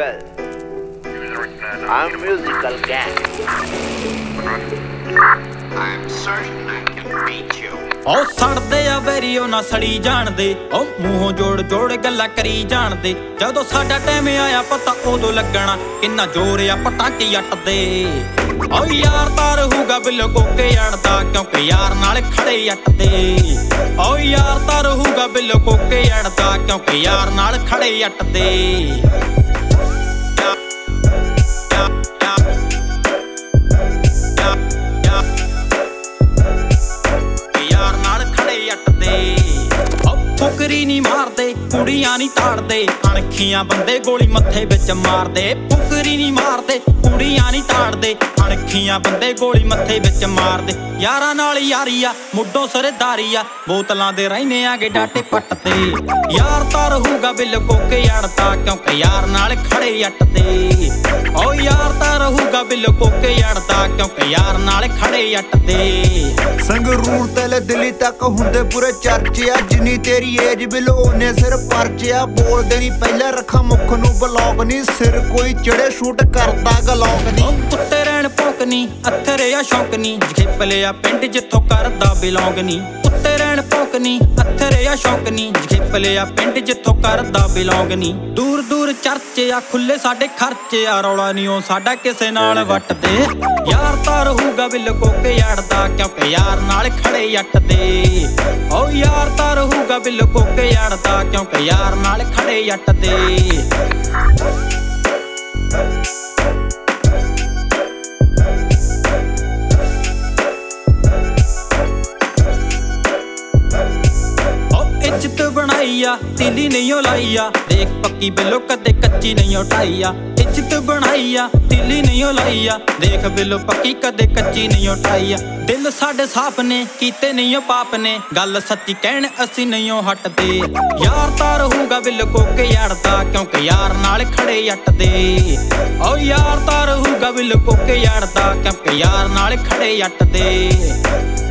well. I'm musical gang. I'm certain I can beat you. ਓ ਸੜਦੇ ਆ ਵੈਰੀਓ ਨਾ ਸੜੀ ਜਾਣਦੇ ਓ ਮੂੰਹੋਂ ਜੋੜ ਜੋੜ ਗੱਲਾਂ ਕਰੀ ਜਾਣਦੇ ਜਦੋਂ ਸਾਡਾ ਟਾਈਮ ਆਇਆ ਪਤਾ ਉਦੋਂ ਲੱਗਣਾ ਕਿੰਨਾ ਜ਼ੋਰ ਆ ਪਟਾਕੇ ਜੱਟ ਦੇ ਓ ਯਾਰ ਤਾਂ ਰਹੂਗਾ ਬਿੱਲੋ ਕੋਕੇ ਅੜਦਾ ਕਿਉਂਕਿ ਯਾਰ ਨਾਲ ਖੜੇ ਜੱਟ ਦੇ ਓ ਯਾਰ ਤਾਂ ਰਹੂਗਾ ਬਿੱਲੋ ਕੋਕੇ ਅੜਦਾ ਕਿਉਂਕਿ ਯਾਰ ਨਾਲ ਖੜੇ ਜੱਟ ਦੇ ਫੁਕਰੀ ਨੀ ਮਾਰਦੇ ਕੁੜੀਆਂ ਨੀ ਤਾੜਦੇ ਅਣਖੀਆਂ ਬੰਦੇ ਗੋਲੀ ਮੱਥੇ ਵਿੱਚ ਮਾਰਦੇ ਫੁਕਰੀ ਨੀ ਮਾਰਦੇ ਕੁੜੀਆਂ ਨੀ ਤਾੜਦੇ ਅਣਖੀਆਂ ਬੰਦੇ ਗੋਲੀ ਮੱਥੇ ਵਿੱਚ ਮਾਰਦੇ ਯਾਰਾਂ ਨਾਲ ਯਾਰੀ ਆ ਮੁੱਢੋਂ ਸਰਦਾਰੀ ਆ ਬੋਤਲਾਂ ਦੇ ਰਹਿਨੇ ਆਗੇ ਡਾਟੇ ਪੱਟ ਤੇ ਯਾਰ ਤਾਂ ਰਹੂਗਾ ਬਿੱਲ ਕੋਕੇ ਅੜਦਾ ਕਿਉਂਕਿ ਯਾਰ ਨਾਲ ਖੜੇ ਜੱਟ ਦੇ ਓ ਯਾਰ ਤਾਂ ਰਹੂਗਾ ਬਿੱਲ ਕੋਕੇ ਅੜਦਾ ਕਿਉਂਕਿ ਯਾਰ ਨਾਲ ਖੜੇ ਜੱਟ ਦੇ ਸੰਗਰੂਰ ਤੇ ਦਿੱਲੀ ਤੱਕ ਹੁੰਦੇ ਪੂਰੇ ਚਰਚੇ ਆ ਜਿੰਨੀ ਤੇਰੀ ਏਜ ਬਿਲੋ ਉਹਨੇ ਸਿਰ ਪਰਚਿਆ ਬੋਲਦੇ ਨਹੀਂ ਪਹਿਲਾਂ ਰੱਖਾਂ ਮੁੱਖ ਨੂੰ ਬਲੌਗ ਨਹੀਂ ਸਿਰ ਕੋਈ ਚੜੇ ਸ਼ੂਟ ਕਰਦਾ ਗਲੌਕ ਨਹੀਂ ਕੁੱਤੇ ਰਹਿਣ ਭੌਂਕ ਨਹੀਂ ਅੱਥਰ ਆ ਸ਼ੌਂਕ ਨਹੀਂ ਖੇਪ ਲਿਆ ਪਿੰਡ ਜਿੱਥੋਂ ਕਰਦਾ ਬਿਲੋਂਗ ਨਹੀਂ ਕੁੱਤੇ ਰਹਿਣ ਭੌਂਕ ਨਹੀਂ ਅੱਥਰ ਆ ਸ਼ੌਂਕ ਨਹੀਂ ਖੇਪ ਲਿਆ ਪਿੰਡ ਜਿੱਥੋਂ ਕਰਦਾ ਬਿਲੋਂਗ ਨਹੀਂ ਦੂਰ ਦੂਰ ਚਰਚੇ ਆ ਖੁੱਲੇ ਸਾਡੇ ਖਰਚੇ ਆ ਰੌਲਾ ਨਹੀਂ ਉਹ ਸਾਡਾ ਕਿਸੇ ਨਾਲ ਵੱਟਦੇ ਯਾਰ ਤਾਂ ਰਹੂਗਾ ਬਿੱਲ ਕੋਕੇ ਅੜਦਾ ਕਿਉਂਕਿ ਯਾਰ ਨਾਲ ਖੜੇ ਜੱਟ ਦੇ ਓ ਯਾਰ ਤਾਂ ਰਹੂਗਾ ਬਿੱਲ ਕੋਕੇ ਅੜਦਾ ਕਿਉਂਕਿ ਯਾਰ ਨਾਲ ਖੜੇ ਜੱਟ ਦੇ ਇੱਜ਼ਤ ਬਣਾਈ ਆ ਤੀਲੀ ਨਹੀਂ ਓ ਲਾਈ ਆ ਦੇਖ ਪੱਕੀ ਬਿੱਲੋ ਕਦੇ ਕੱਚੀ ਨਹੀਂ ਉਠਾਈ ਆ ਇੱਜ਼ਤ ਬਣਾਈ ਆ ਤੀਲੀ ਨਹੀਂ ਓ ਲਾਈ ਆ ਦੇਖ ਬਿੱਲੋ ਪੱਕੀ ਕਦੇ ਕੱਚੀ ਨਹੀਂ ਉਠਾਈ ਆ ਦਿਲ ਸਾਡੇ ਸਾਫ ਨੇ ਕੀਤੇ ਨਹੀਂ ਓ ਪਾਪ ਨੇ ਗੱਲ ਸੱਚੀ ਕਹਿਣ ਅਸੀਂ ਨਹੀਂ ਓ ਹਟਦੇ ਯਾਰ ਤਾਂ ਰਹੂਗਾ ਬਿੱਲ ਕੋਕੇ ਅੜਦਾ ਕਿਉਂਕਿ ਯਾਰ ਨਾਲ ਖੜੇ ਜੱਟ ਦੇ ਓ ਯਾਰ ਤਾਂ ਰਹੂਗਾ ਬਿੱਲ ਕੋਕੇ ਅੜਦਾ ਕਿਉਂਕਿ ਯਾਰ ਨਾਲ ਖੜੇ ਜੱਟ ਦੇ